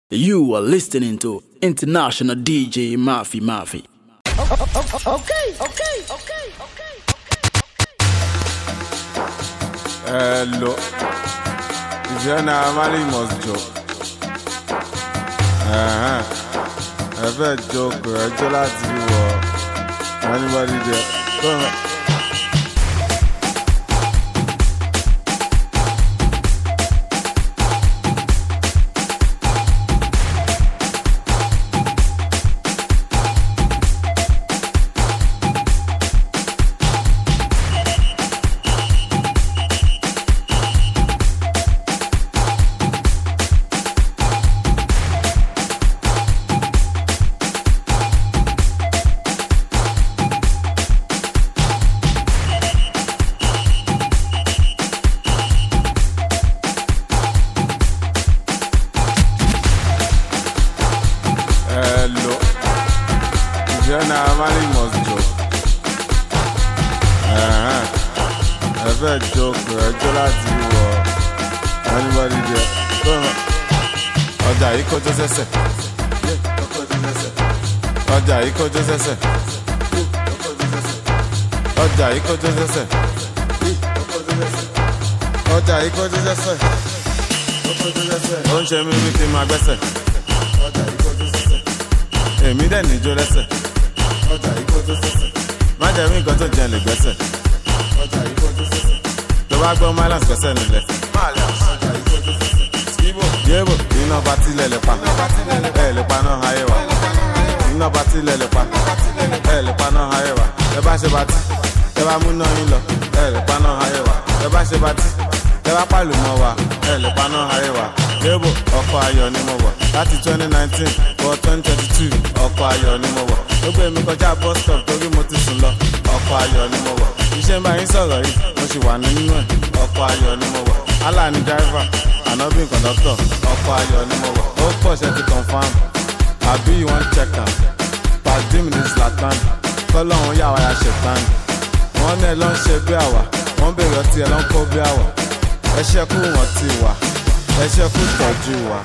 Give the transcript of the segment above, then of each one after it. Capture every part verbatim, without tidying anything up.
You are listening to International D J Mafia Mafia. Okay, okay, okay, okay, Hello. Jena Amali must joke. Uh-huh. I bet joke. I tell that to you. Anybody there? Come on. Ọjà yìí kọjú sẹ́sẹ̀. Ọjà yìí kọjú sẹ́sẹ̀. Ọjà yìí kọjú sẹ́sẹ̀. Ó ń ṣe mí bí kí n máa gbẹ́sẹ̀. Ọjà yìí kọjú sẹ́sẹ̀. Èmi dẹ̀ níjó lẹ́sẹ̀. Ọjà yìí kọjú sẹ́sẹ̀. Má jẹ́ rí nǹkan tó jẹ́ lè gbẹ́sẹ̀. Ọjà yìí kọjú sẹ́sẹ̀. Tó bá gbọ́ Mylands gbẹ́sẹ̀ nílẹ̀. Ọjà yìí kọjú sẹ́sẹ̀. Skibo, Yebo, iná bá tilẹ̀ lè pa. Ẹ lè pa náà ayé wa. Iná bá tilẹ̀ lè pa, ẹ lè pa náà ayé wa. Ẹ bá ṣe bá tí, ẹ bá mú náà yín lọ, ẹ lè pa náà ayé wa. Ẹ bá ṣe bá tí, ẹ bá pàlù mọ́ wa, ẹ lè pa náà ayé wa. Yebo, ọkọ̀ ayọ̀ ni mo wọ̀. Láti twenty nineteen wọ twenty twenty-two, ọkọ̀ ayọ̀ ni mo wọ̀. Ó gbé mi kọjá bus stop torí mo ti sùn lọ, ọkọ̀ ayọ̀ ni mo wọ̀. Iṣẹ́ ń bá yín sọ̀rọ̀ yìí, mo sì wà nínú ẹ̀, ọkọ̀ ayọ̀ ni mo wọ̀. Allah ni driver, Ànábì conductor, ọkọ̀ ayọ̀ ni mo wọ̀. Ó pọ̀ ṣe ti confirm, àbí you wan check am. Pàdé mi ní Zlatan, kọ́lọ́hún yà wá ya ṣètàn. Wọ́n ní ẹ ló ń ṣe bí àwà, wọ́n bèrè ọtí ẹ ló ń kó bí àwà. Ẹ ṣẹ́kù wọ́n ti wà, ẹ ṣẹ́kù tọ́jú wa.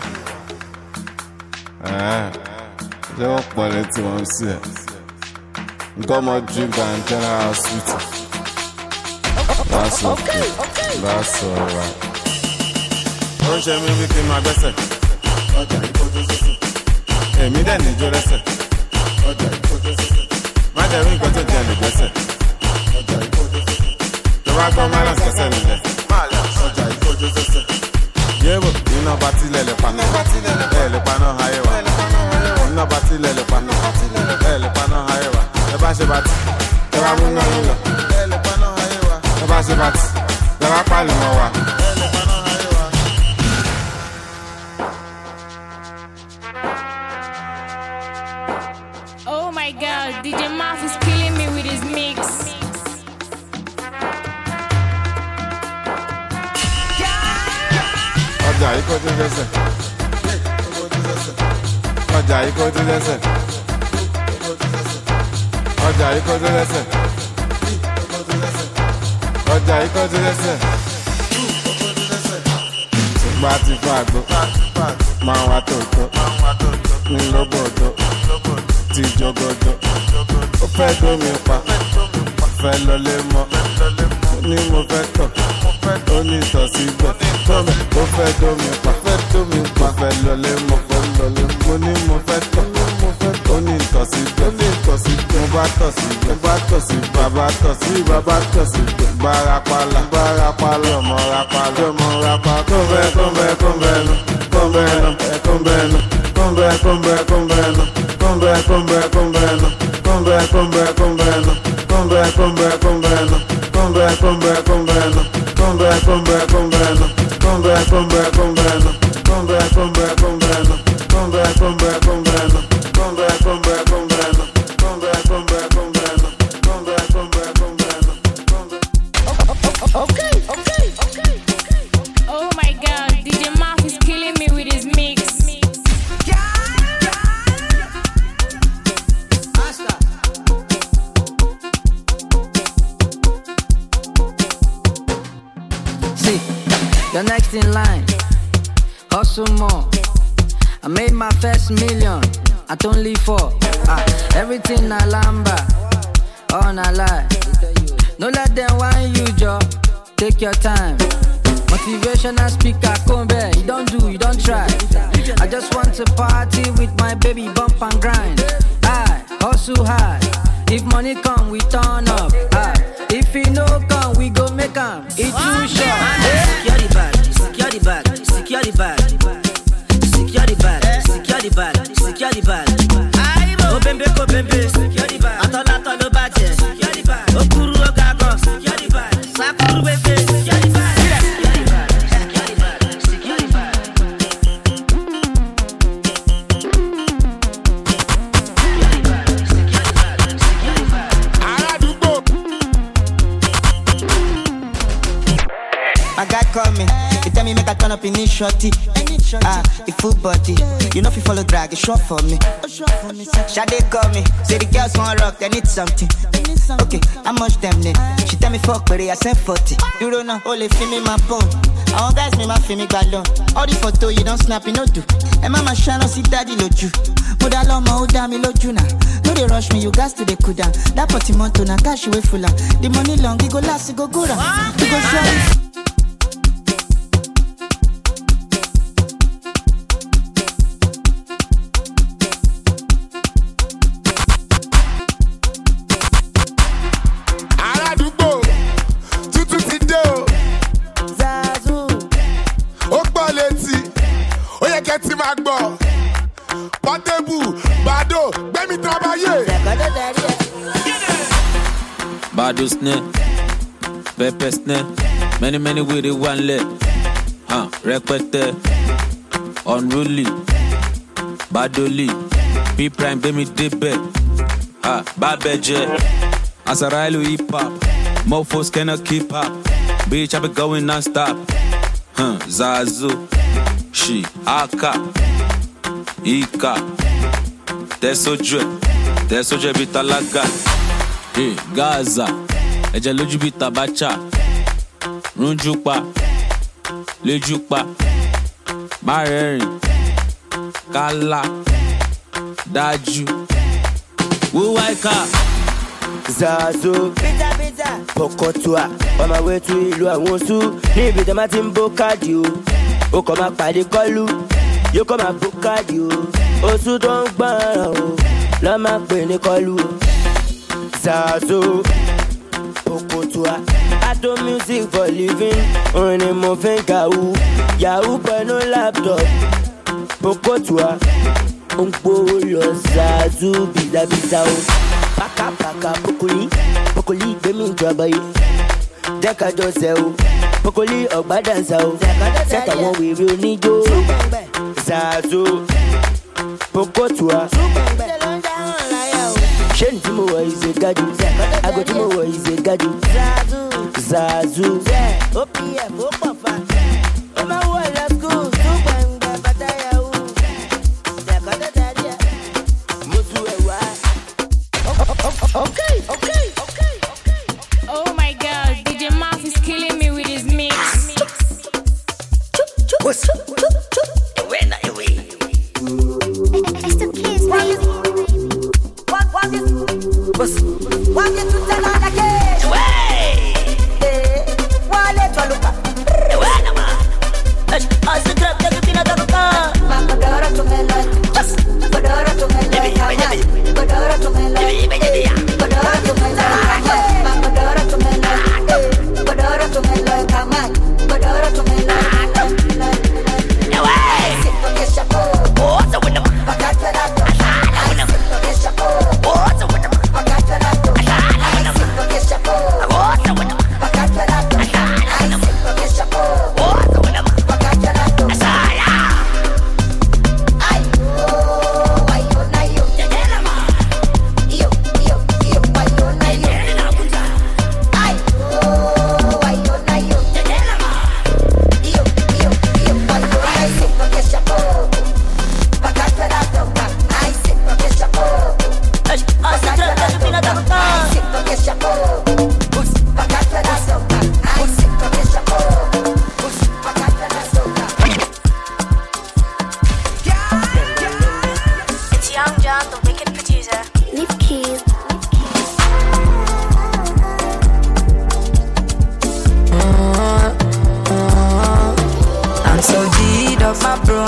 Ṣé wọ́n pọ̀ létí wọn sí ẹ̀? Nǹkan ọmọ drink and general hospital. That's okay, that's alright. Ó ń ṣe mí bí kí n máa gbẹ́sẹ̀. Ọjà ìkọjú sísè. Èmi dẹ̀ níjó lẹ́sẹ̀. Ọjà ìkọjú sísè. Má jẹ́ rí nǹkan tó jẹ́ lè gbẹ́sẹ̀. Ọjà ìkọjú sísè. Tó bá gbọ́ Mylands gbẹ́sẹ̀ nílẹ̀. Ọjà ìkọjú sísè. Yebo, iná bá tilẹ̀ lè pa. Ẹ lè pa náà ayé wa. Iná bá tilẹ̀ lè pa. Ẹ lè pa náà ayé wa. Ẹ bá ṣe bá tí, ẹ bá mú náà yín lọ. Ẹ lè pa náà ayé wa. Ẹ bá ṣe bá tí, ẹ bá pàlù mọ́ wa. Ẹ lè pa náà ayé wa. Oh my God, D J Maf is killing me with his mix. Ọjà yìí kọjú lẹ́sẹ̀. Ọjà yìí kọjú lẹ́sẹ̀. Ọjà yìí kọjú lẹ́sẹ̀. Ọjà yìí kọjú lẹ́sẹ̀. Ṣùgbọ́n a ti fún àgbo. Máa wá tòótọ́. Ní lóbòdó. Ti jogodo. Ó fẹ́ dómi pa. Fẹ́ lọlé mọ́. Ní mo fẹ́ tọ̀. Ó ní ìtọ̀ síbẹ̀. Ó fẹ́ dómi pa. Fẹ́ dómi pa. Fẹ́ lọlé mọ́. Fẹ́ lọlé mọ́. Mo ní mo fẹ́ tọ̀. Ó ní ìtọ̀ síbẹ̀. Ó ní ìtọ̀ síbẹ̀. Mo bá tọ̀ síbẹ̀. Mo bá tọ̀ síbẹ̀. Bàbá tọ̀ sí. Bàbá tọ̀ síbẹ̀. Bárapàlà. Bárapàlà. Ọmọ rapàlà. Ọmọ rapàlà. Kọ́ńbẹ́ kọ́ńbẹ́ kọ́ńbẹ́ nu. Kọ́ńbẹ́ nu. Kọ́ńbẹ́ nu. Kọ́ńbẹ́ kọ́ńbẹ́ kọ́ńbẹ́ nu. Kọ́ńbẹ́ kọ́ńbẹ́ kọ́ńbẹ́ nu. Kọ́ńbẹ́ kọ́ńbẹ́ kọ́ńbẹ́ nu. Kọ́ńbẹ́ kọ́ńbẹ́ kọ́ńbẹ́ nu. Kọ́ńbẹ́ kọ́ńbẹ́ kọ́ńbẹ́ nu. Kọ́ńbẹ́ kọ́ńbẹ́ kọ́ńbẹ́ nu. Kọ́ńbẹ́ kọ́ńbẹ́ kọ́ńbẹ́ nu. Kọ́ńbẹ́ kọ́ńbẹ́ kọ́ńbẹ́ nu. Kọ́ńbẹ́ kọ́ńbẹ́ kọ́ńbẹ́ nu. Kọ́ńbẹ́ kọ́ńbẹ́ kọ́ńbẹ́ nu. Kọ́ńbẹ́ kọ́ńbẹ́ kọ́ńbẹ́ nu. Kọ́ńbẹ́ kọ́ńbẹ́ kọ́ńbẹ́ nu. okay, okay, okay. Oh my God, D J Maf is killing me with his mix. See, you're next in line. Hustle more. I made my first million at only four. Ah, everything na lamba, all na lie. No let them whine you, Joe. Take your time. Motivational speaker, come back. You don't do, you don't try. I just want to party with my baby, bump and grind. I hustle hard. If money come, we turn up. Ah, if it no come, we go make 'em. It's too short. Secure the bag, secure the bag, secure the bag, secure the bag, secure the bag, secure the bag. Oh bembe, oh bembe, secure the bag. Atola atola baje, secure the bag. Oh kuru ogago, secure the bag. Sakuru bebe, secure the bag. Call me, you tell me make I turn up in this shorty. Ah, the full body, you know if you follow drag, it's short for me. Shade call me, say the girls want rock, they need something. Okay, how much them need? She tell me fuck, but I said forty. You don't know, only feel me my phone. I want guys me my feel me galon. All the photo you don't snap, you know do. And mama shine see daddy loju. Moda loma oda mi loju na. No they rush me, you guys to the cool down. That party monto na cash away full. The money long, it go last, it go good. It go short. Bado snare, pepper snare, many many with it one leg. Huh, repete, unruly, badoli, B prime baby debate. Ah, babeje, Azarailu hip hop, mofos cannot keep up. Bitch, I be going non-stop. Huh, Zazu, she, Aka, Ika, Tesoje, Tesoje bitalaga. Hey, Gaza, ẹ̀jẹ̀ lójú bí tabacha, rúnjú pa, lójú pa, má rẹ́rìn, kálá, dájú, wúwá ìka. Zazo, Pokotua, on my way to ìlú àwọn oṣù, ní ibi tí a máa ti ń bó káàdì o, ó kọ́ máa pàdé kọ́lù, yóò kọ́ máa bó káàdì o, oṣù tó ń gbọ́ràn o, lọ́ máa pè ní kọ́lù o. Zazo, Pokotua, I do music for living. Only moving Yahoo, Yahoo but no laptop. Pokotua, Umpo lo Zazu, Biza Biza o. Paka paka Pokoli, Pokoli bemi trabaye. Deka jose o, Pokoli ogba dansa o. Set àwọn wèrè oníjó. Zazo, Pokotua. Shen Timo is a gadu, I go Timo is a gadu. Zazu, Zazu, O P F, O P F. Oh my word, let's go. Super, Bataya, Zakata, Mutu, okay, okay, okay, okay. Oh my God, D J Maf is killing me with his mix. What's up? When are you? It's the kids, baby. What, what is, what's, what is to tell on the cage? Hey, wale twaluka.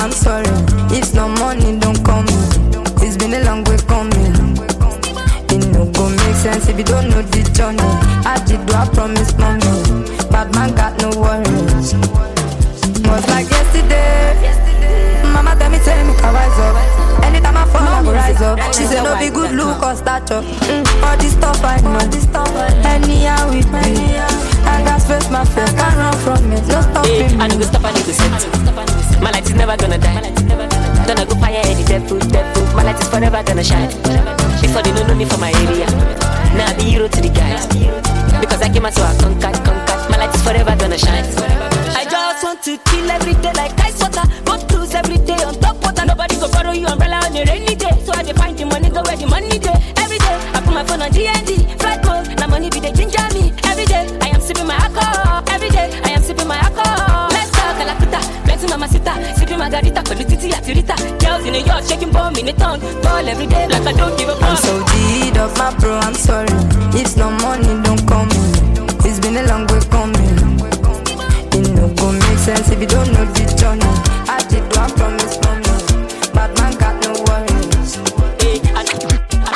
I'm sorry. If no money, don't call me. It's been a long way coming. It no go make sense if you don't know the journey. I did do I promise mommy. Bad man got no worries. Was like yesterday. Mama tell me, tell me, can rise up. Anytime I fall, I go rise up. She said, no be good look or stature. Mm, all this stuff I know. Anyhow with me. I got space, my face can't run from it. No stopping me. I know go stop, I need to set. My light is never gonna die. Gonna go fire any devil, devil. My light is forever gonna shine. Before they don't know me from my area. Now I be hero to the guys. Because I came out so I conquered, conquered. My light is forever gonna shine. I just want to chill every day like ice water. Go cruise every day on top water. Nobody go borrow you umbrella on a rainy day. So I dey find the money, go where the money day. Every day I put my phone on D and D. Flight code, now money be the ginger me. Every day I am sipping my alcohol. Every day I am sipping my alcohol. Let's talk Calcutta, Benson Mamacita. Sipping margarita, Colutiti Atirita. Girls in New York shaking bomb in the town. Ball every day like I don't give a fuck. I'm so G'd up, my bro, I'm sorry. If no money, don't call me. It's been a long way coming. It no go make sense if you don't know the journey. I did do I promise mommy. Bad man got no worries. Hey, I, I,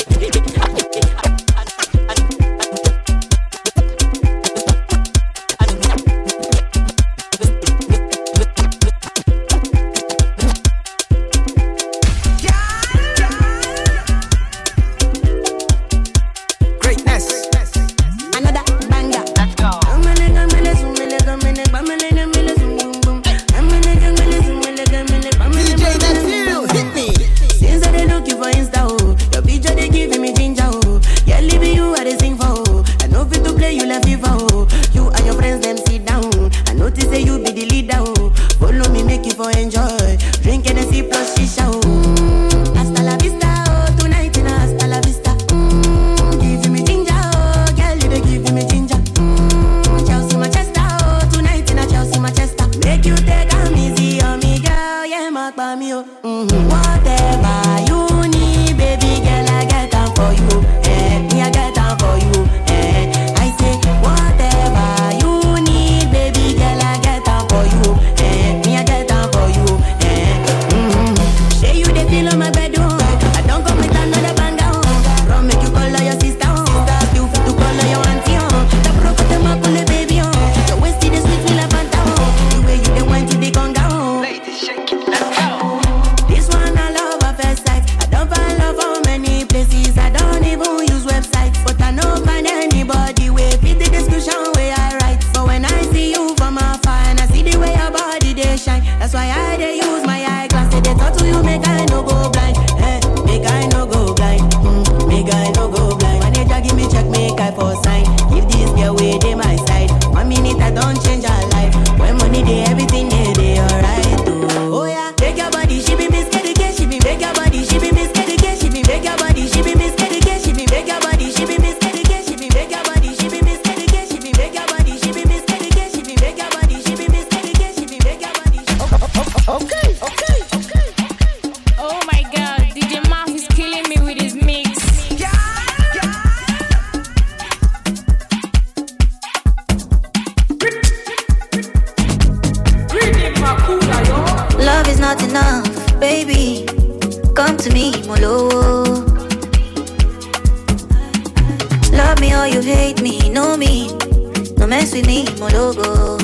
greatness. Another banger. Let's go. D J Neptune, hit me. Since I dey looking for Insta, oh, your picture they giving me ginger, oh. Yeah, leaving you I dey sing for, oh. I know fit to play you like FIFA, oh. You and your friends them sit down. I notice say you be the leader, oh. Follow me, make you for enjoy. Drink Hennessy plus shisha, oh. Mm, hasta la vista, oh. Tonight in a hasta la vista. Mm, give me ginger, oh. Girl, you dey give me ginger. Mm, Chelsea Manchester, oh. Tonight in a Chelsea Manchester. Make you take a easy on me, girl. Yeah, mark by me, oh. Mm-hmm. Whatever you need, baby girl, I get down for you. Eh, me I get down for you. Eh, I say whatever you need, baby girl, I get down for you. Eh, me I get down for you. Eh, mm-hmm. Say you dey feel on my bed, oh. I don't come with another banger, oh. Run make you call her your sister, oh. You fit to call her your auntie, oh. The bro got them up on the baby, oh. Your waist is sweet, me like Fanta, oh. The way you dey wine to the conga, oh. Ladies, shake it. Let's go. This one I love at first sight. I don't find love for many places. I don't even use websites, but I don't find anybody way fit the description way I write. But when I see you from afar and I see the way your body they shine, that's why I they use my eyeglass. Say they talk to you, make I no go blind. Eh, make I no go blind. Mm, make I no go blind. Manager give me check, make I for sign. Give this girl way they my side. One minute I don't change her life. When money they everything they they alright. Oh, oh yeah, take your body, she be miss Kedike, she be make your body, she be miss Kedike, she be make your body, she be miss Kedike, she be make your body, she be miss Kedike, she be make your body, she be miss Kedike, she be make your body, she be miss Kedike, she be make your body, she be miss Kedike, she be make your body. Okay, okay, okay. Oh my god, D J Maf is killing me with his mix. Love is not enough, baby. Come to me, Molo. Love me or you hate me, know me. No mess with me, Mologo.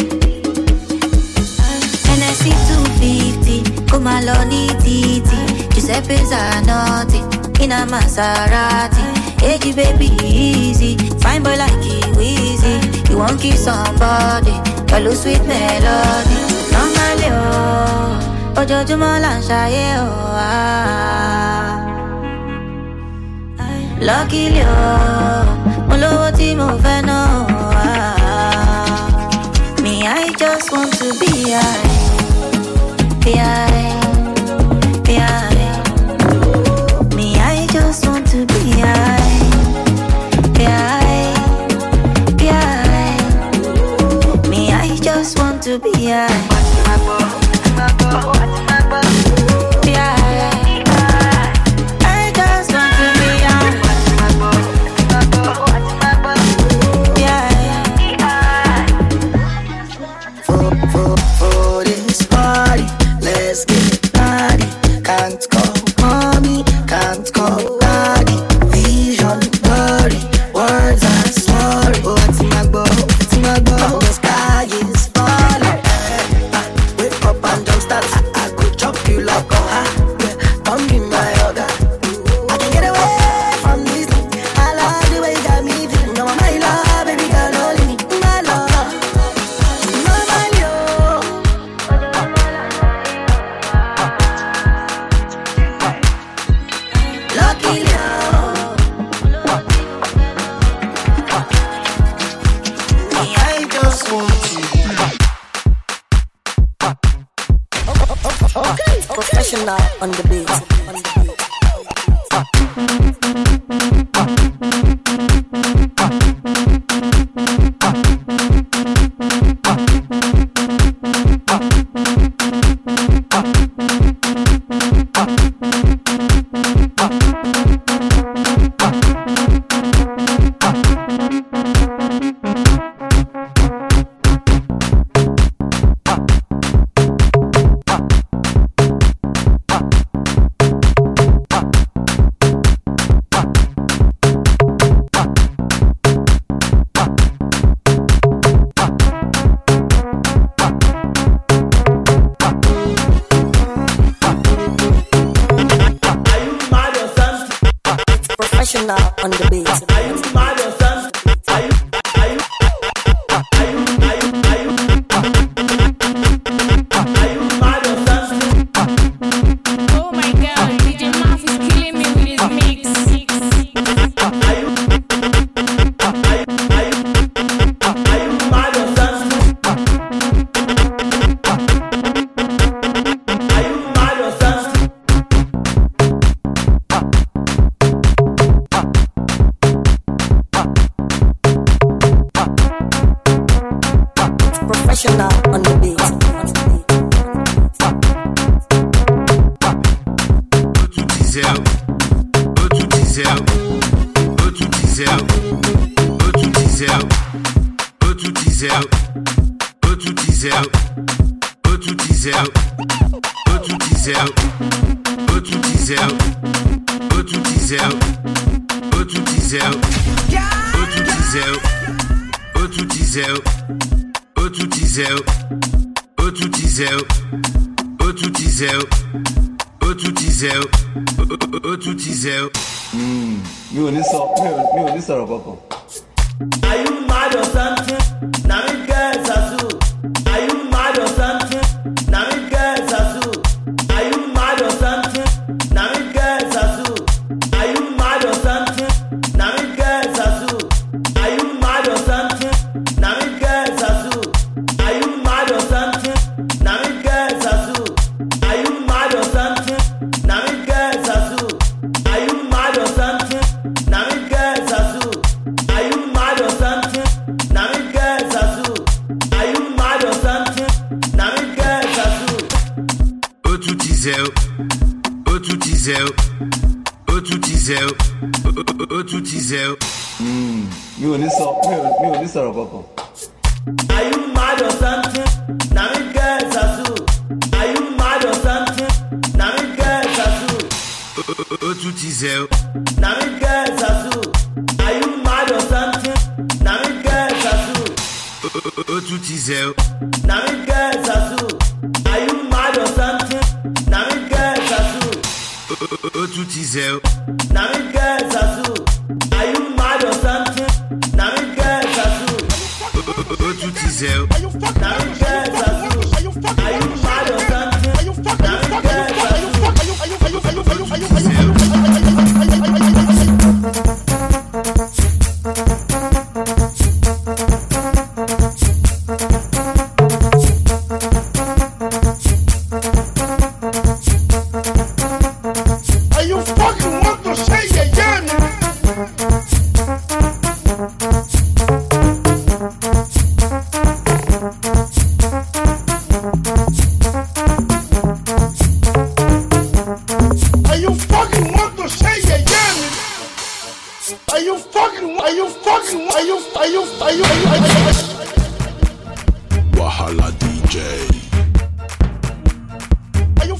N S C two fifty, come along, Titi. Giuseppe Zanotti, in a Maserati. Hey, baby, easy. Fine boy like you, easy. You won't kiss somebody, follow sweet melody. Normally, oh, ojoojúmọ́ là ń ṣayé, oh, ah. Luckily, oh, mo lówó tí mo fẹ́ ná, oh, ah. Me, I just want to be high, be high, be high. Me, I just want to be high, be high, be high. Me, I just want to be high. For, for, for this party, let scared. Daddy can't call, mommy can't call. Daddy, vision blurry, words are sorry. Oh, it's my boy, it's my boy. The sky is falling. Wake up and don't stop. I, I could chop you like a ha. Yeah, come be my yoga. I can get away from this. I love the way you got me feeling. You're my love, baby girl, only me. My love, my man, yo. Lucky yo. Me, I just want you. Okay, professional on the beat. On the beat. Professional on the beat. Are you mad or something? Are you, are you, are you, are you, are you, are you mad or something? Oh my god, D J Maf is killing me with his mix. Are you, are you, are you, are you mad or something? Are you mad or something? Professional on the beat. Outro diesel, outro diesel, outro diesel, outro diesel, outro diesel, outro diesel, outro diesel, outro diesel, outro diesel, outro diesel, outro diesel, outro diesel, outro diesel. Outro diesel, outro diesel, outro diesel, outro diesel, outro diesel. Hmm, mi ò ní sọ, mi ò mi ò ní sọ̀rọ̀ kankan. Are you mad or something? Na me get Zazu. Are you mad or something? Na me get Zazu. Are you mad or something? Na me get Zazu. Are you mad or something? Na me get Zazu. Are you mad or something? Na me get Zazu. Are you mad or something? Na me get Zazu. Are you mad or something? Na me get Zazu. Are you mad or something? Na me get Zazu. Are you mad or something? Na me get Zazu. Are you mad or something? Na me get Zazu. Outro diesel, outro diesel, outro diesel, outro diesel. Hmm, mi ò ní sọ, mi ò mi ò ní sọ̀rọ̀ kankan. Are you mad or something? Na me get Zazu. Are you mad or something? Na me get Zazu. Outro diesel, Na me get Zazu. Are you mad or something? Na me get Zazu. outro diesel, Na me get Zazu. Are you mad or something? Na me get Zazu. outro diesel, Na me get Zazu. Are you mad or something? Na me get Zazu. outro diesel. Na me get Zazu. Are you mad or something? Na me get Zazu. Are you fucking want to say it again? Are you fucking want to say it again? Are you fucking? Are you fucking? Are you? Are you? Are you? Are you? Are you? Wahala D J. Are you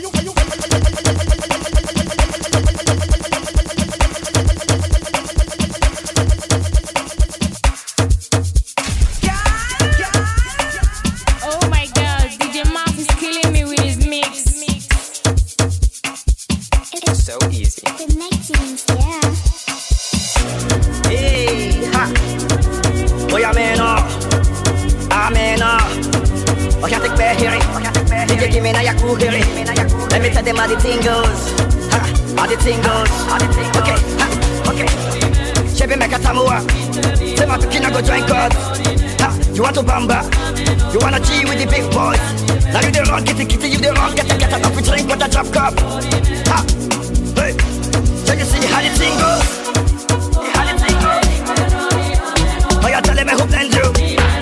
Oh my God, D J Marv is killing me with his mix. It's so easy. The next things, yeah. Hey, ha. Boy, I'm in awe. I'm in awe. I can't take back hearing. D J give me na yaku hearing. Let me tell them how the thing goes. Ha, how the thing goes. Okay, ha, okay. Chebe meka tamua. Say my pikina go join God. Ha, you want to bamba? You wanna G with the big boys? Now you the wrong, get the kitty, you the wrong, get the get up, we drink with the drop cup. Ha, hey, so you see how the thing goes? How the thing goes? Oh, you're telling me who blend you?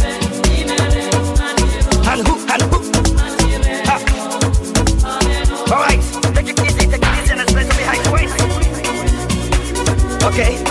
And who, and who? Ha, alright, take it easy, take it easy, and let's play some behind the waist. Okay.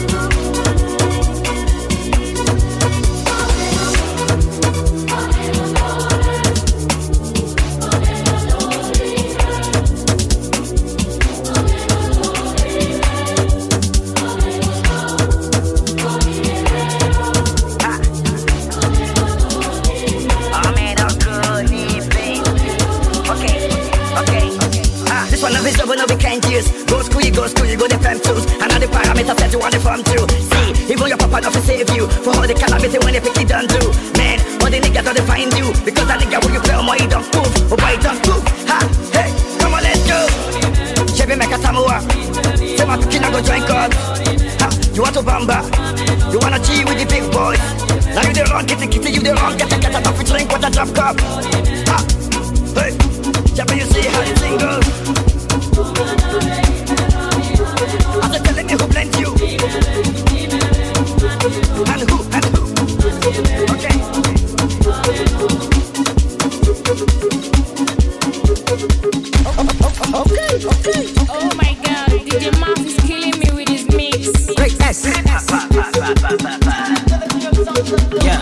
Go school, you go school, you go the fam tools. And all the parameters that you want to form to. See, even your papa not to save you. For all the calamity when they pick it done do. Man, all the niggas don't find you. Because that nigga when you play on my don't move. Oh boy, don't move. Ha, hey, come on, let's go. Chebe meka tamua. Say my pikina go join God. Ha, you want to bamba? You wanna G with the big boys? Now you the wrong, get the kitty, you the wrong, get the get up, we drink with the drop cup. Ha, hey, Chebe, you see how the thing goes. I'm just telling you who blends you. And who, and who. Okay. Okay, okay. Oh my God, D J Marv is killing me with his mix. Great S. Yeah.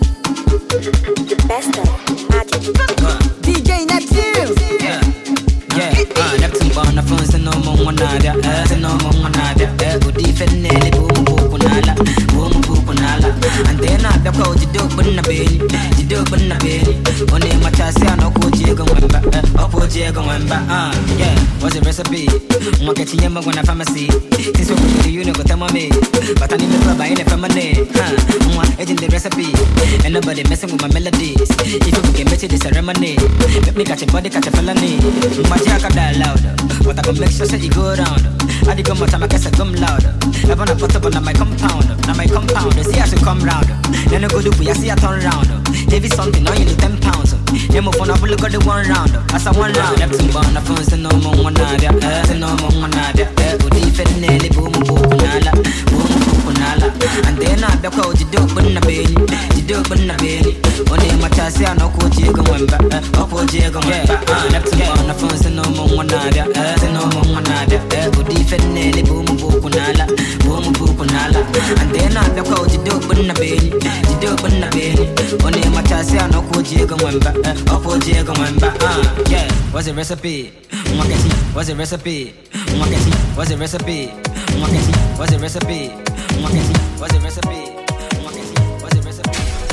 Best of magic. D J Neptune. Yeah. Yeah. Ah, Neptune born the phones to no more one nada. Eh, to no more one nada. Eh, go defend it. Boom, boom, nala. Boom, boom, nala. And then I the code you do, but na baby. You do, but na baby. Only my chassis, I know what you're going back. Up what you're going back. Ah, yeah. What's the recipe? I'm getting you when I pharmacy. This will be the unit, but I'm me. But I need to buy in a family. Huh? I'm edging the recipe. And nobody messing with my melodies. If you can make it the ceremony, make me catch a body, catch a felony. My jack die louder. But I can make sure that you go around. I dig on my time, I guess I come louder. I wanna put up on my compound. Now my compound, see I should come round. Then I go do I see I turn round. Heavy something, now you need ten pounds. Then move on, I will look at the one round. As I one round, left to burn the phones to no more one nada. To no more one nada. Go defend Nelly, boom, boom, nala. Boom, boom, nala. And then I the code you do, but na baby. You do, but na baby. Only my chassis, I know what you're going back. Up what you're going back. Left to burn the phones to no more one nada. To no more one nada. Go defend Nelly, boom, boom, nala. Boom, boom, nala. And then I the code you do, but na baby. You do, but na baby. Only my chassis, I know what you're going back. Up what you're going back. Yeah, what's the recipe? What's the recipe? Mwaketi, what's the recipe? Mwaketi, what's the recipe? Mwaketi, what's the recipe? Mwaketi, what's the recipe?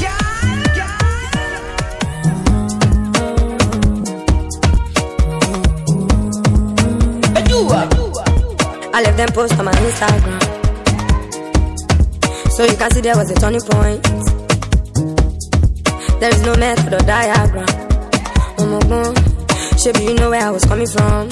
I left them post on my Instagram, so you can see there was a turning point. There is no method or diagram. Oh my God, shape, you know where I was coming from.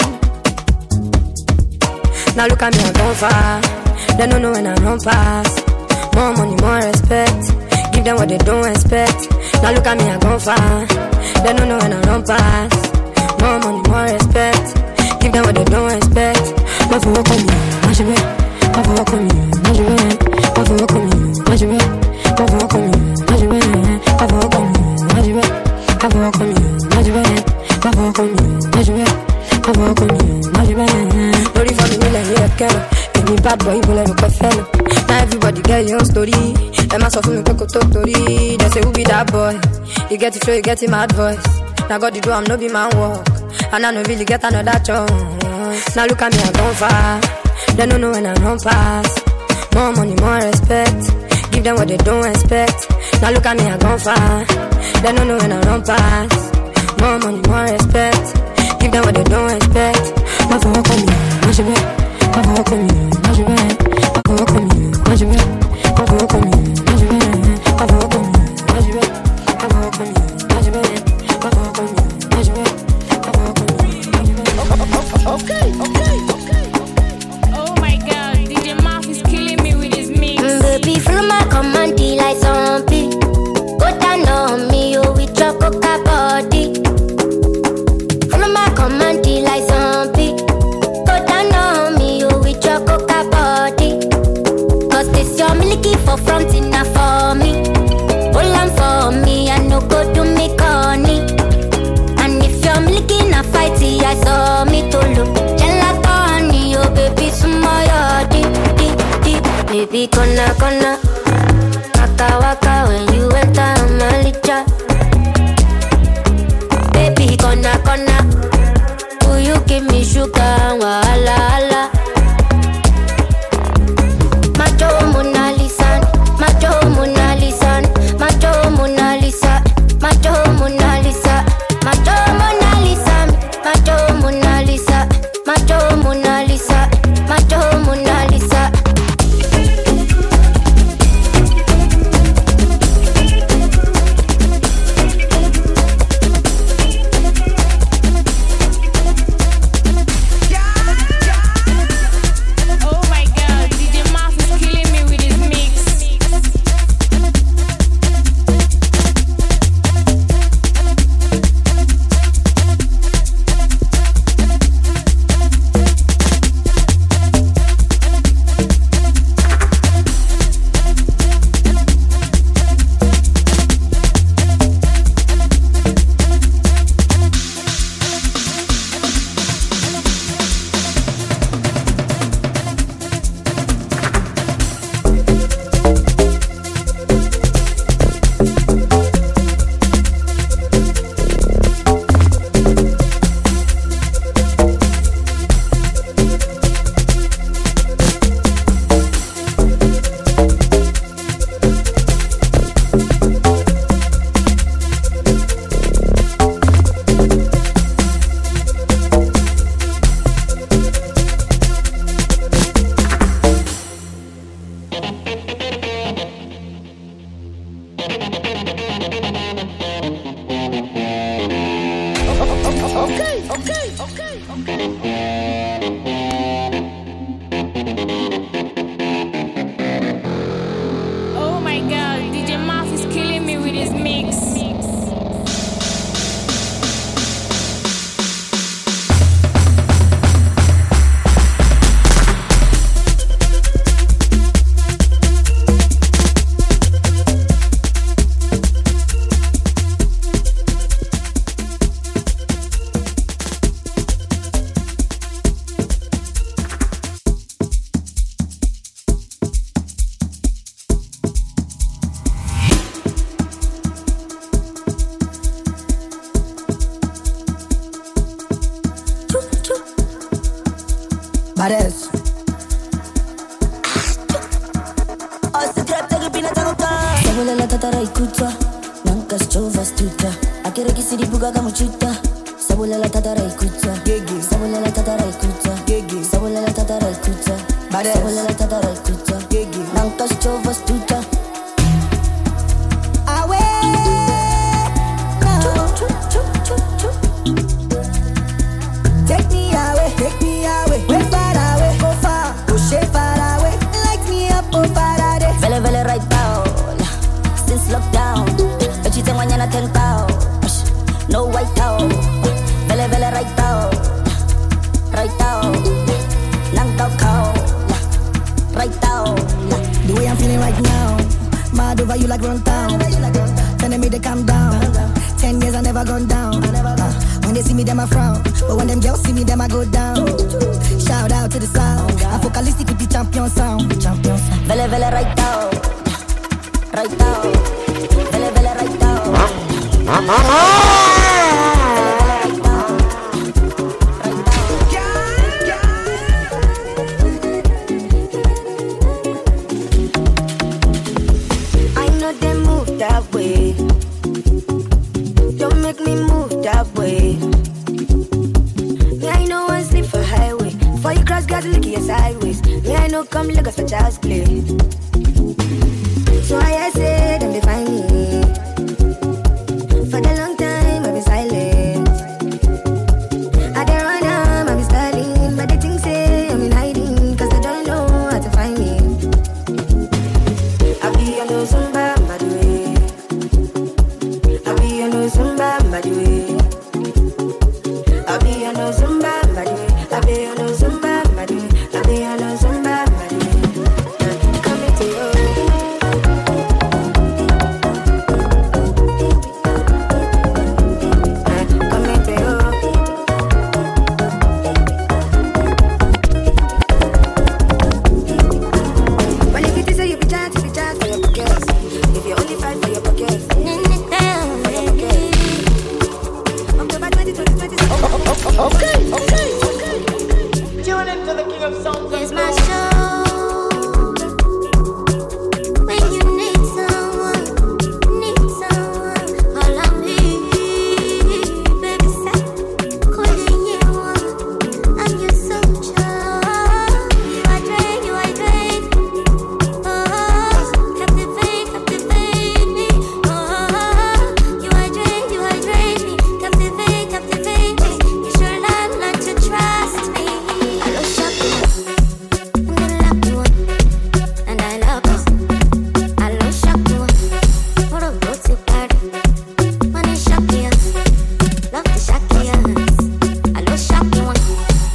Now look at me, I've gone far. They don't know when I run past. More money, more respect. Give them what they don't expect. Now look at me, I've gone far. They don't know when I run past. More money, more respect. Give them what they don't expect. But for what come you, what you bet? But for what come you, what you bet? But for what come you, what you bet? But for what come you, what you bet? But for what come you, what you bet? But for what come you, what you bet? But for what come you, what you bet? But for what come you, what you bet? Lórí for me, let me get it. Give me bad boy, you let me go fellow. Now everybody get your story. Ẹ má sọ fún mi pé kò tó torí. They say who be that boy? You get it flow, you get it mad voice. Now God, you do, I'm no be man walk. And I don't really get another chance. Now look at me, I've gone far. They don't know when I run past. More money, more respect. Give them what they don't expect. Now look at me, I've gone far. They don't know when I run past. More money, more respect. Give them what they don't expect. But for what come you, what you bet? But for what come you, what you bet? But for what come you, what you bet? But for what come you, what you bet? But for what come you, what you bet? But for what come you, what you bet? But for what come you, what you bet? Okay, okay, okay. Oh my God, D J Maf is killing me with his mix. Mm, baby, follow my command like zombie. Go down on me, you with your coca body. Follow my command like zombie. Go down on me, you with your coca body. Cause this your milky for front enough for me. Hold on for me, I no go do me corny. And if you're milky na fighty, I saw me to look. Gelato honey, oh baby, sumoyo deep, deep, deep. Baby, gonna, gonna. Waka, waka, when you enter my licha. Baby, gonna, gonna. Will you give me sugar, wala, wala. Macho Mona Lisa, macho Mona Lisa, macho Mona Lisa, macho Mona Lisa, macho Mona Lisa, macho Mona Lisa, macho Mona Lisa, macho Mona Lisa. Oh my God, D J Maf is killing me with his mix. Okay, okay, okay, oh my God, D J Maf is killing me with his mix. Baddest. Sabula la tatara ikuta, nanka stova stuta. Akere kisiri buga kamuchuta. Sabula la tatara ikuta, gigi. Sabula la tatara ikuta, gigi. Sabula la tatara ikuta, baddest. Sabula la tatara ikuta, gigi. Nanka stova stuta. Awe, take me away, take me away, way far away, go far, push it far away, light me up, oh far away. Vele vele right down, since lockdown, but you tell me you're ten pound, no white out, vele vele right down, right down, knocked out cow, right down. The way I'm feeling right now, mad over you like run town, telling me to calm down. Ten years I never gone down. Uh, when they see me, them I frown. But when them girls see me, them I go down. Shout out to the sound. I'm focalistic with the champion sound. Champion sound. Vele vele right down, right down. Vele vele right down. I know they move that way. Don't make me move that way. Me, I know one sleep for highway. For you cross gas, look you sideways. Me, I know come Lagos for child's play. So I say, them define me. For the long time, I've been silent. I don't run am, I've been styling. But they think say I'm in hiding, cause they don't know how to find me. I be on no Zumba, by the way. I be on no Zumba, by the way. I be on no Zumba, by the way. I be on no Zumba, by the way. I be on no Zumba, by the way. Come into you. Come into you. Well, if it is a you be chance, you be chance for your pockets. If you only fight for your pockets. Okay, okay, okay. Tune into the King of Songs. Here's my show. When you need someone, need someone, call on me, baby. Say, calling you one, I'm your soldier. You are drain, you are drain. Oh, captivate, captivate me. Oh, you are drain, you are drain me. Captivate, captivate me. You should learn not to trust me. I love shopping. I'm gonna love you one, and I love us. I love shopping. For a go to party, money shopping. Love the shopping. I love shopping one.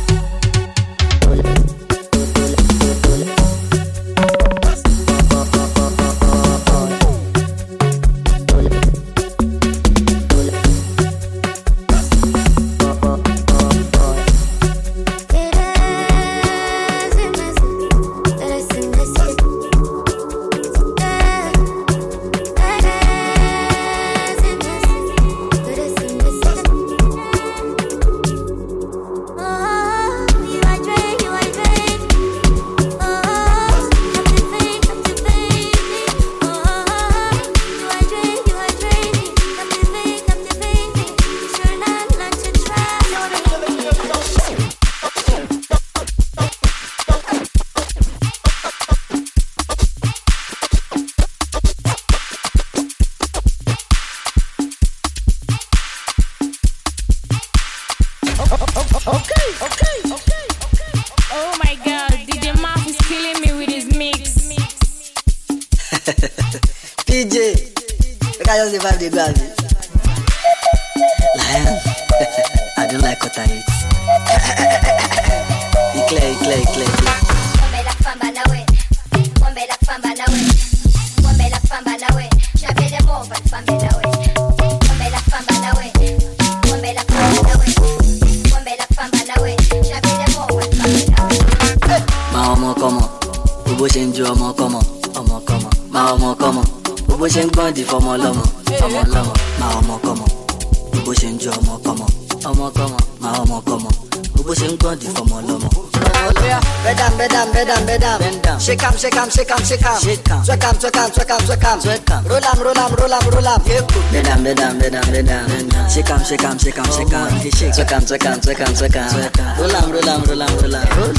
Oh my god, D J Marv is killing me with his mix. P J, look at just the vibe they got me. Lion, I don't like what I eat. Eclair, eclair, eclair, eclair. Ma ọmọ kọmọ, bó ṣe ń ju ọmọ kọmọ, ọmọ kọmọ. Ma ọmọ kọmọ, bó ṣe ń gbọ́n di fọmọ lọ́mọ, ọmọ lọ́mọ. Ma ọmọ kọmọ, bó ṣe ń ju ọmọ kọmọ, ọmọ kọmọ. Ma ọmọ kọmọ, bó ṣe ń gbọ́n di fọmọ lọ́mọ. Bend down, bend down, bend down, bend down, bend down. Shake 'em, shake 'em, shake 'em, shake 'em, shake 'em. Twerk 'em, twerk 'em, twerk 'em, twerk 'em, twerk 'em. Roll 'em, roll 'em, roll 'em, roll 'em. Bend down, bend down, bend down, bend down, bend down. Shake 'em, shake 'em, shake 'em, shake 'em. Twerk 'em, twerk 'em, twerk 'em, twerk 'em. Roll 'em, roll 'em, roll 'em, roll 'em. Roll 'em.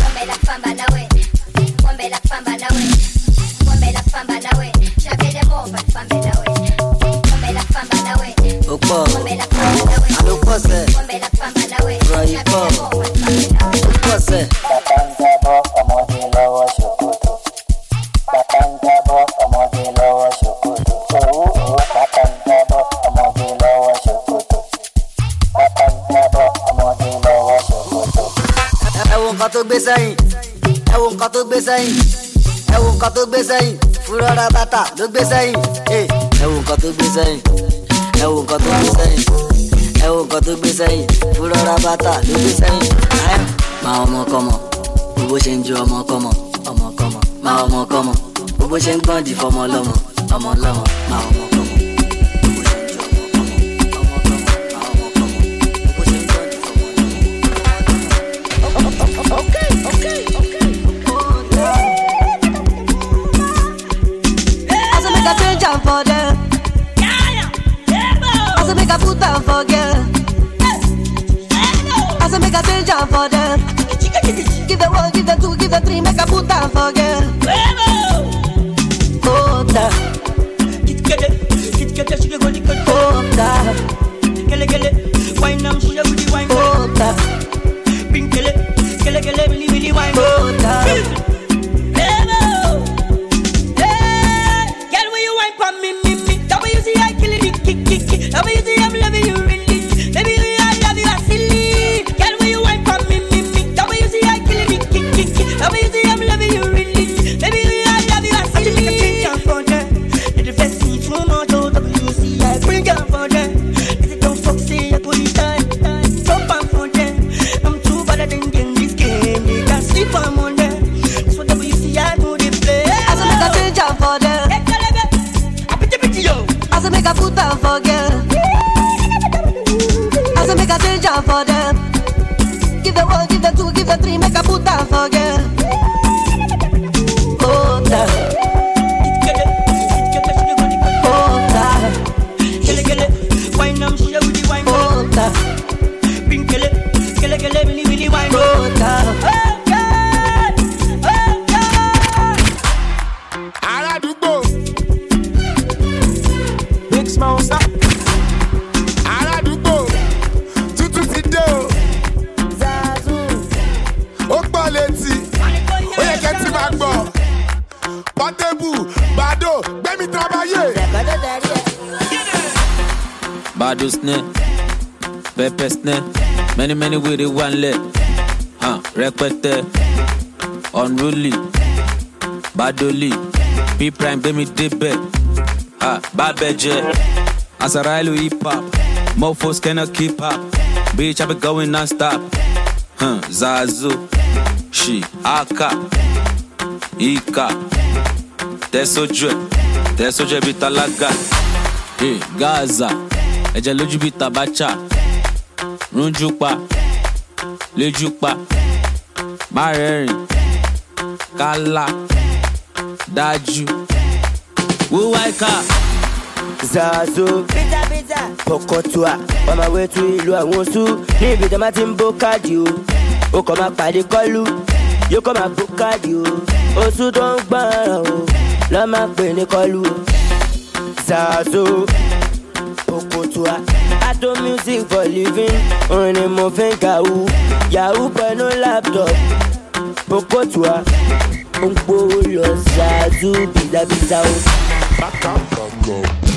Opo, alopo se, bro ipo, opo se. Bàtàǹgàbọ̀ ọmọdé lọ́wọ́ ṣòkòtò. Bàtàǹgàbọ̀ ọmọdé lọ́wọ́ ṣòkòtò. Owó owó bàtàǹgàbọ̀ ọmọdé lọ́wọ́ ṣòkòtò. Bàtàǹgàbọ̀ ọmọdé lọ́wọ́ ṣòkòtò. Ẹ wo nǹkan tó gbé sẹ́yìn, ẹ wo nǹkan tó gbé sẹ́yìn, ẹ wo nǹkan tó gbé sẹ́yìn. Fúrọ́ra bàtà ló gbé sẹ́yìn, ẹ wo nǹkan tó gbé sẹ́yìn. Ẹ wo nǹkan tó gbé sẹ́yìn, ẹ wo nǹkan tó gbé sẹ́yìn. Fúrọ́ra bàtà ló gbé sẹ́yìn. Máa ọmọ kọ́mọ, bó ṣe ń ju ọmọ kọ́mọ, ọmọ kọ́mọ. Máa ọmọ kọ́mọ, bó ṣe ń gbọ́n di fọmọ lọ́mọ, ọmọ lọ́mọ. Máa ọmọ kọ́mọ. For them, I say make a put down for girl. I say make a change down for them. Give the one, give the two, give the three, make a put down for girl. Oh, that. Get get it, get get it, she go get it. Oh, that. Get it, get it. Wine am, she go with the wine. Oh, that. Pink get it, get it, get it, really, really wine. Oh, that. Love you, see, I'm loving you really. Baby, I love you, I silly. Girl, when you wipe on me, me, me. Love you, see, I kill me, kick, kick, kick. Love you, see, I'm loving you really. Baby, I love you, I silly. I make a change out for them. Let the best see from my door. W C, I bring out for them. If they don't fuck, say I put it down. Drop on for them. I'm too bad at them in this game. They can't sleep on them. That's what W C, I do they play. I say make a change out for them. I pity pity yo. I say make a put down for girl. I say make a change down for them. Give the one, give the two, give the three, make a put down for girl. Oh, that. Oh, that. Wine am, she with the wine. Oh, that. Pink kele, kele kele, really really wine. Oh, that. Oh, God. Oh, God. Aládùúgbò. Big small stop. Aládùúgbò. Tútù ti dé o. Zazu. Ó gbọ́ létí. Ó yẹ kẹ́ tí máa gbọ́. Portable, Bado, gbẹ́mí travailler. Bado snare, pepper snare, many many with it one leg. Huh, rẹpẹtẹ, unruly, Badoli, P prime gbẹ́mí débẹ̀. Ah, Babeje, Asarailu hip hop, mofos cannot keep up. Bitch, I be going non-stop. Huh, Zazu, She, Aka, Ika, Tesoje, Tesoje bitalaga. Hey, Gaza, Eje loju bitabacha, Runjupa, Lejupa, Marerin, Kala, Daju, Wuwaika. Zazo, Pokotua, on my way to ìlú àwọn oṣù. Ní ibi tí a máa ti ń bó káàdì o. Ó kàn máa pàdé kọ́lù, yóò kàn máa bó káàdì o. Oṣù tó ń gbọ́ràn o, lọ́ máa pè ní kọ́lù o. Zazo, Pokotua, I do music for living. Orin ni mo fi ń kàwú, Yahoo pẹ̀lú laptop. Pokotua, ó ń gbówó lọ Zazo bìdàbìdà o. Back up, go.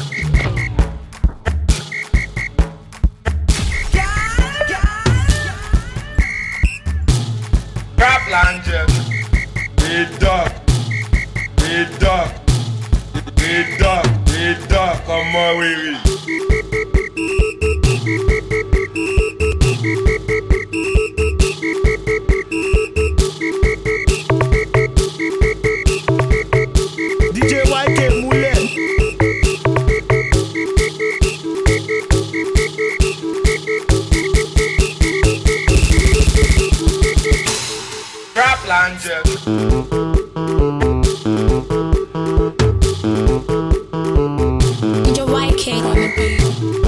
Crap lunches. Big dog. Big dog. Big dog. Big dog. Come on, Willie. D J Y K Mule. Crap D J Y K on the beat.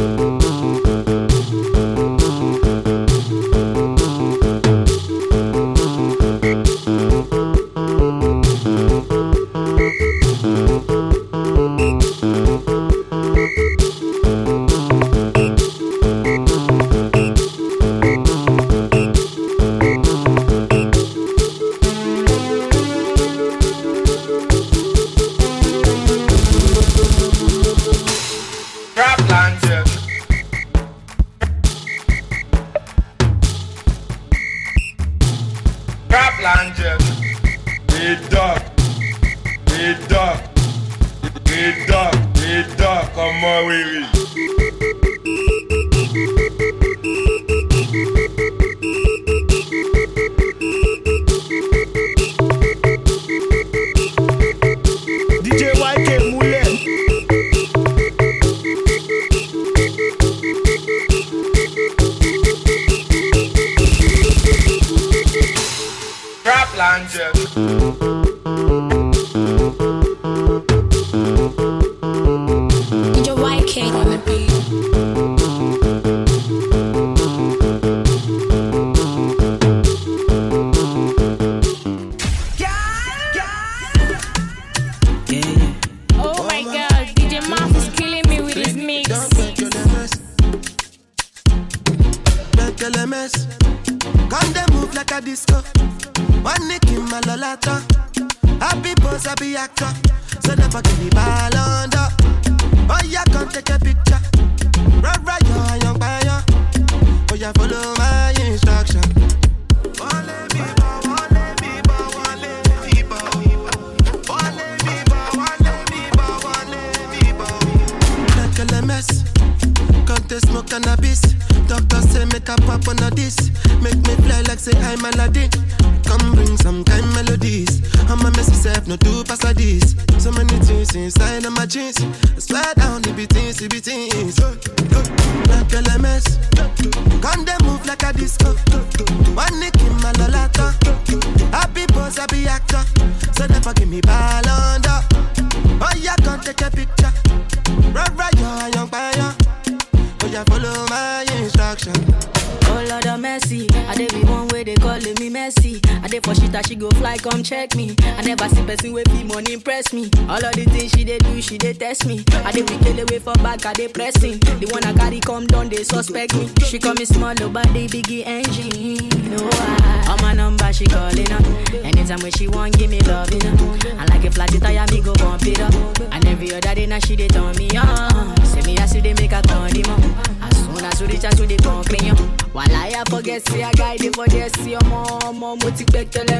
Come check me. I never see person with be money impress me. All of the things she dey do, she dey test me. I dey we kill away for back, I dey pressing. The one I carry come down, they suspect me. She call me small, but they biggie engine. No, I, on my number she calling up. Anytime when she want, give me love, you know. And like a flat tire, me go bump it up. And every other day now she dey turn me on. Say me I see they make a turn him up. As soon as we reach out to the concrete, while I forget, see a guy dey for there, see your mom, mom, what you expect, tell them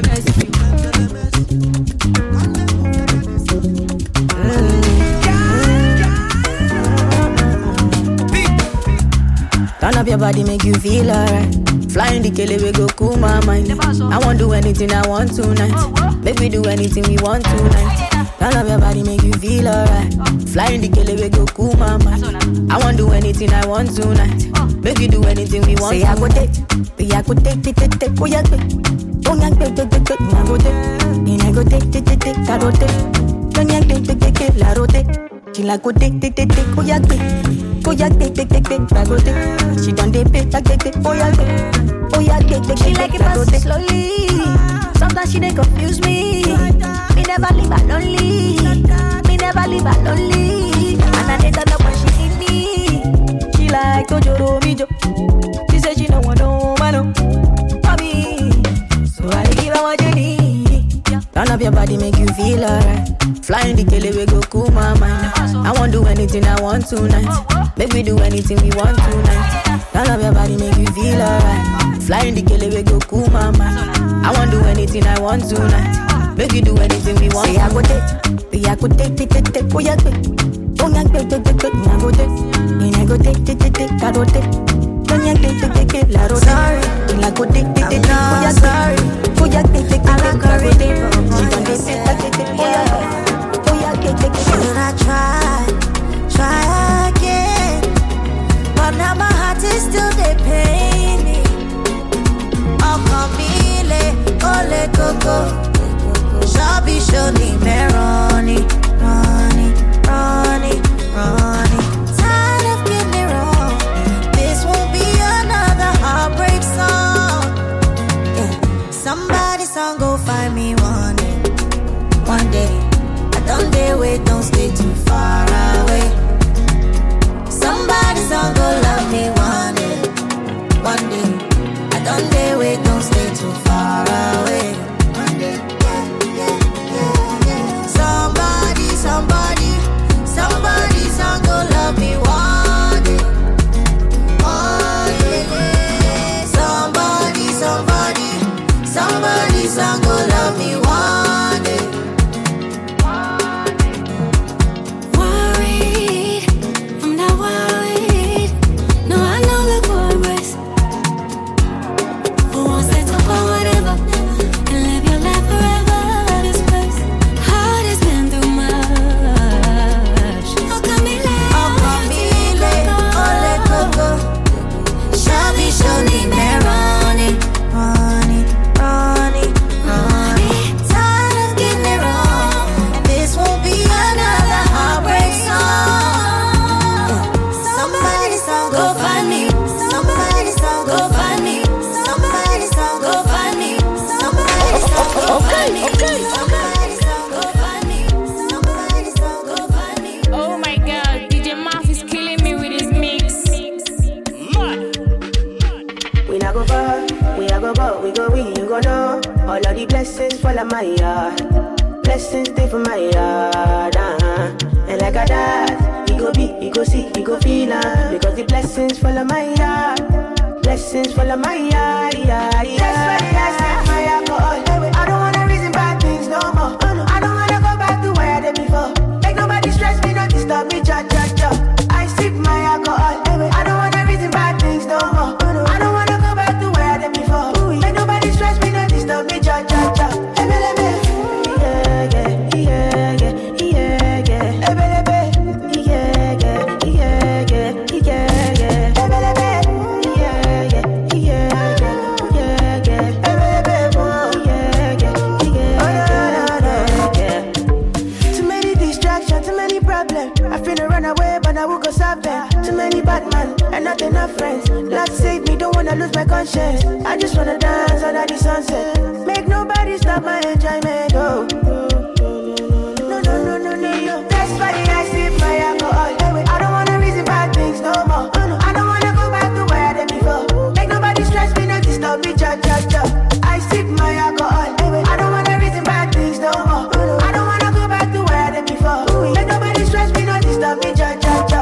turn up your body, make you feel alright. Flying the kele, we go cool my mind. I won't do anything I want tonight. Make we do anything we want tonight. Turn up your body, make you feel alright. Flying the kele, we go cool my mind. I won't do anything I want tonight. Make we do anything we want. Say I go take, be I go take, take, take, take, oh yeah, take, oh yeah, take, take, take, take, I go take, and I go take, take, take, take, I go take, don't yeah, take, take, take, take, la rote. She like go take, take, take, take, oh yeah, take, oh yeah, take, take, take, take, I go take. She done dey pay, take, take, take, oh yeah, take, oh yeah, take, take, take, She like it fast slowly. Sometimes she dey confuse me. Me never leave her lonely. Me never leave her lonely. And I dey turn up when she need me. She like to joro mi jo. She say she no want no man no. For me, so I give her what you need. Turn up your body, make you feel alright. Flying the kele, we go cool my mind. I won't do anything I want tonight. Make we do anything we want tonight. Turn up your body, make you feel alright. Flying the kele, we go cool my mind. I won't do anything I want tonight. Make we do anything we want. Say I go take, be I go take, take, take, take, oh yeah, take, oh yeah, take, take, take, take, I go take, and I go take, take, take, take, I go take, don't yeah, take, take, take, take, la rote. Sorry, and I go take, take, take, take, oh yeah, sorry, oh yeah, take, take, take, I like her take, she don't take, take, take, take, oh yeah. Should I try, try again? But now my heart is still dey pain me. Oh, come ole, go go. show me me running, running, running, running. Tired of getting it wrong. This won't be another heartbreak song. Yeah. Somebody song go find me one day, one day. I don't dare wait, don't stay too far away. Somebody song go love me one day, one day. I don't dare wait, don't stay too far away. One day, yeah, yeah, yeah, yeah. Somebody, somebody, somebody song go love me one day, one day. Somebody, somebody, somebody song go love me one day. Worried, I'm not worried. No, I know the progress. Who wants to talk about whatever and live your life forever? This place, heart has been through much. Oh, come me late, oh, come me late, oh, let go go. Shabby, show me me running, running, running, running. Tired of getting it wrong. This won't be another heartbreak song. Somebody song go find me. Somebody song go find me. Somebody song go find me. Somebody song go find me. Somebody song go find me. Somebody song go find me. Oh my god, D J Maf is killing me with his mix. We not go far, we not go go, we go we, you go know. All of the blessings fall on my yard. Blessings stay for my yard, uh-huh. And like a dad, he go be, he go see, he go feel uh, because the blessings fall on my yard. Blessings fall on my yard, yeah, yeah. That's why I said my alcohol. I don't wanna reason bad things no more. I don't wanna go back to where I did before. Make nobody stress me, not disturb me, cha cha cha. I sip my alcohol. I don't wanna reason bad things no more. I don't wanna go back to where I did before. Make nobody stress me, not disturb me, cha cha cha. Not enough friends, Lord save me, don't wanna lose my conscience. I just wanna dance under the sunset. Make nobody stop my enjoyment, oh. No, no, no, no, no, no. That's why I sip my alcohol. I don't wanna reason bad things no more. I don't wanna go back to where I did before. Make nobody stress me, not disturb me, cha cha cha. I sip my alcohol. I don't wanna reason bad things no more. I don't wanna go back to where I did before. Make nobody stress me, not disturb me, cha cha cha.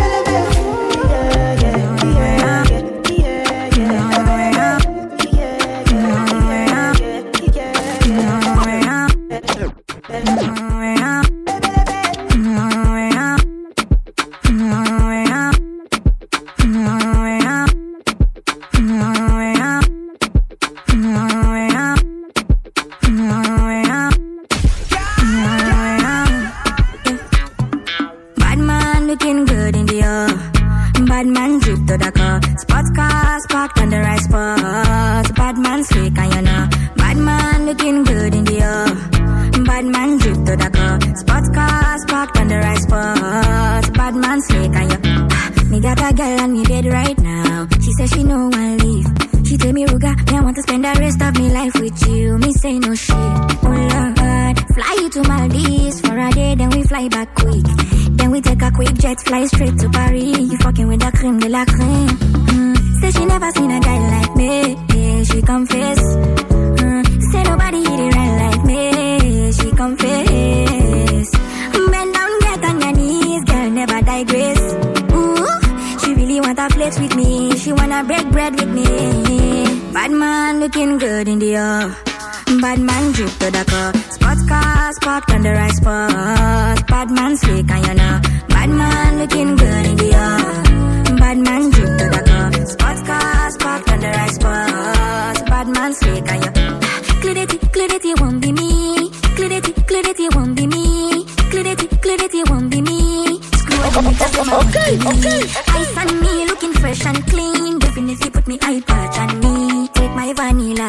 Fly straight to Paris, you fucking with the creme de la creme. Mm. Say she never seen a guy like me, yeah, she confess. Mm. Say nobody hit it right like me, she confess. Bend down, get on your knees, girl, never digress. Ooh, she really wanna flex with me, she wanna break bread with me. Bad man looking good in the air. Bad man drip to the car. Sports cars parked on the right spot. Bad man slick and you know. Bad man looking good in the air. Bad man drip to the car. Sports cars parked on the right spot. Bad man slick and you know. Clarity, clarity won't be me. Clarity, clarity won't be me. Clarity, clarity won't be me. Screw it, because I'm okay, okay. Ice on me looking fresh and clean. Definitely put me eye patch on me. Take my vanilla.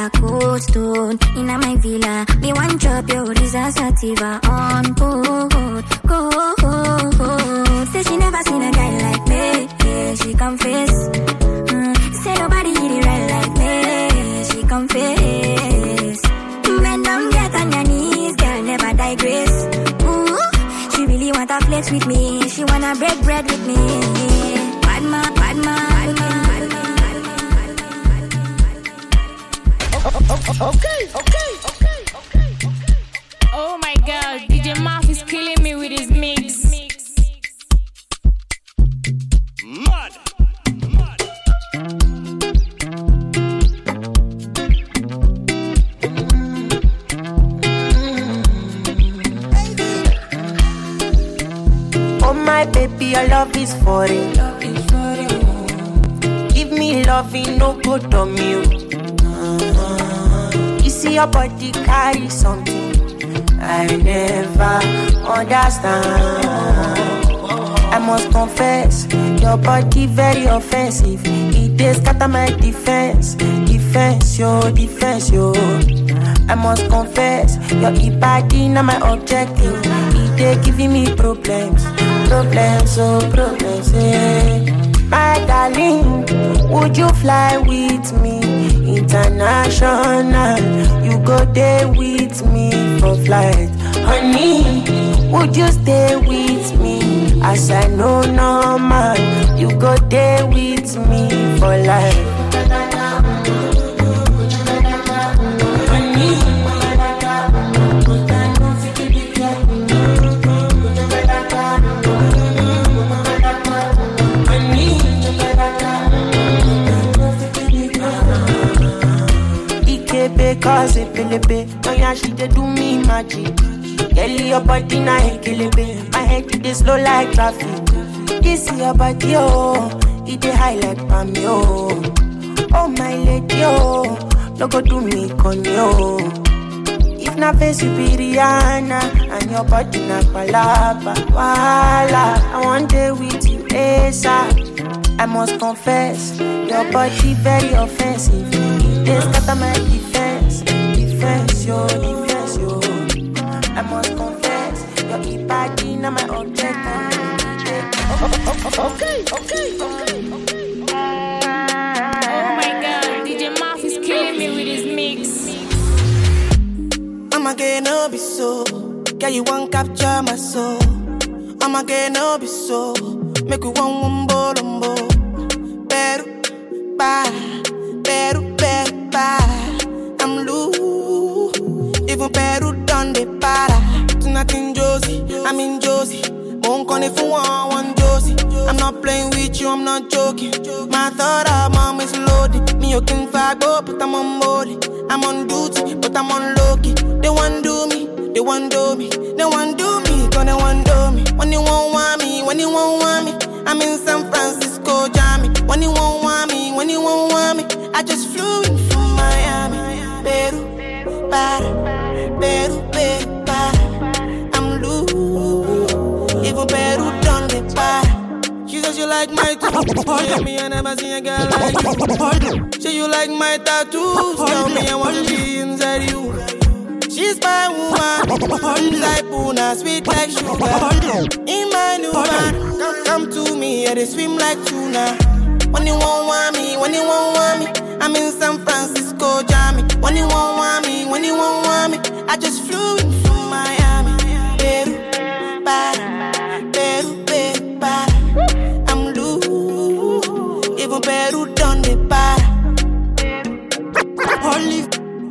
a cold stone. In my villa, me one drop your results sativa on board. Go, say she never seen a guy like me. Yeah, she confess. Mm, say nobody hit it right like me. She confess. Men don't get on your knees, girl, never digress. Ooh, she really want to flex with me. She wanna break bread with me. Bad man, bad man, bad man. Okay, okay, okay, okay. Oh my god, D J Maf is killing me with his mix. Mad. Oh my baby, your love is foreign. Give me loving, no good on you. You see your body carry something I never understand. I must confess, your body very offensive. It is scatter my defense, defense, yo, defense, yo. I must confess, your body not my objective. It is giving me problems, problems, oh problems, yeah. My darling, would you fly with me international? You go there with me for flight. Honey, would you stay with me? As I know normal, you go there with me for life. Cause it pelepe, oh yeah, she dey do me magic. Girl, your body na ekelepe, my head it dey slow like traffic. This your body, oh, it dey high like palm, oh. Oh my lady, oh, no go do me conyo. If na face you be Rihanna, and your body na palapa, wala. I want day with you, ASAP. I must confess, your body very offensive. They scatter my defense, defense, yo, defense, yo. I must confess, your body not my objective. Okay, okay, okay, okay. Oh my god, D J Maf is killing me with his mix. I'ma get no be so, girl you won't capture my soul. I'ma get no be so, make we one one bolombo. Peru, bye, Peru, Peru, bye. I'm loose, even Peru done the para. Tonight in Josie, I'm in Josie. Won't call if you want one Josie. I'm not playing with you, I'm not joking. My thought of mom is loaded. Me you can fight, but I'm on molly. I'm on duty, but I'm on low-key. They want do me, they want do me. They want do me, gonna want do me. When you won't want me, when you won't want me. I'm in San Francisco, Jammy. When you won't want me, when you won't want me. I just flew in from Miami. Peru, para, Peru, Peru, para. I'm loose, even Peru done the para. She says you like my tattoos. Tell me I never seen a girl like you. Say you like my tattoos. Tell me I want to be inside you. She's my woman, like Puna, sweet like sugar. In my new man, come, come to me, yeah, they swim like tuna. When you won't want me, when you won't want me, I'm in San Francisco, Jammy. When you won't want me, when you won't want me, I just flew in from Miami. Peru, para, Peru, Peru, para. I'm loose, even Peru done the para. Holy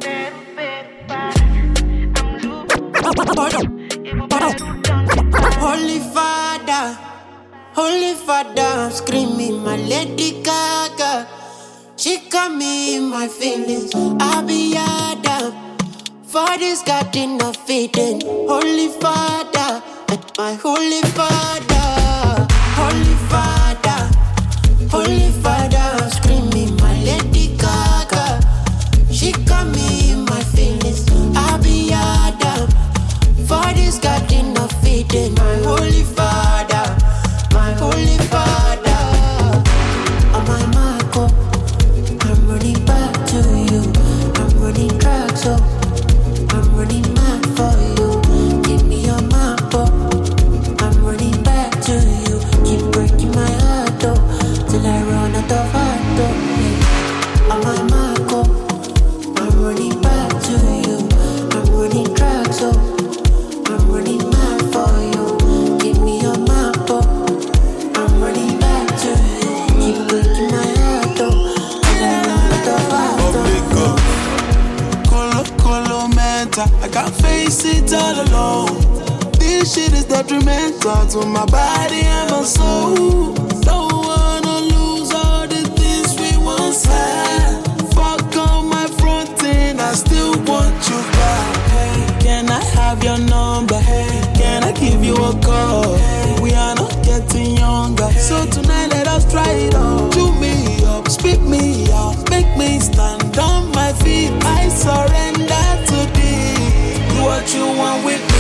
Holy Father, Holy Father, I'm screaming my Lady Gaga. She got me in my feelings. I'll be Adam. For this garden of Eden. Holy Father, my Holy Father, Holy Father, Holy Father, I'm screaming my Lady Gaga. She got me in my feelings. I'll be Adam. For this garden of Eden, my Holy Father, my Holy Father. On my Marco, I'm running back to you. I'm better. I can't face it all alone. This shit is detrimental to my body and my soul. Don't wanna lose all the things we once had. Fuck on my front end, I still want you back. Hey, can I have your number? Hey, can I give you a call? Hey, we are not getting younger, so tonight let us try it on. Do me up, speak me out, make me stand on my feet. I surrender to thee. Do what you want with me.